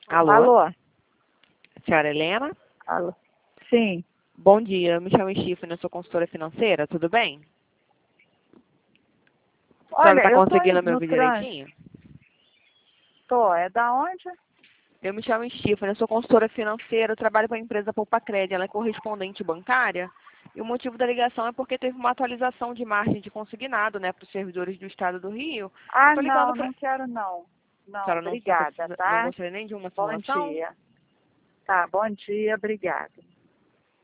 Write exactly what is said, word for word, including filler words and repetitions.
Alô? Alô? Senhora Helena? Alô? Sim. Bom dia, eu me chamo Stephanie, eu sou consultora financeira, tudo bem? A senhora Olha, está eu tô conseguindo indo me no ouvir trânsito. direitinho? Tô. É da onde? Eu me chamo Stephanie, eu sou consultora financeira, eu trabalho para a empresa Poupacred, ela é correspondente bancária. E o motivo da ligação é porque teve uma atualização de margem de consignado, né, para os servidores do Estado do Rio. Ah, Estou ligando não, para... não quero não. A Não, senhora não, está obrigada, precisa... não tá? gostaria nem de uma Bom simulação? dia. Tá, bom dia, obrigada.